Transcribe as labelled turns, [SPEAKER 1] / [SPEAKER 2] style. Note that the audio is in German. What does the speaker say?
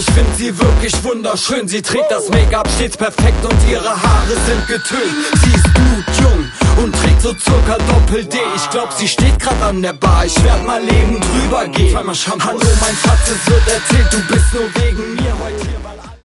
[SPEAKER 1] Ich find sie wirklich wunderschön. Sie trägt das Make-up stets perfekt und ihre Haare sind getönt. Sie ist gut jung und trägt so circa Doppel-D. Ich glaub, sie steht grad an der Bar. Ich werd mal eben drüber gehen. Hallo mein Schatz, es wird erzählt, du bist nur wegen mir heute hier.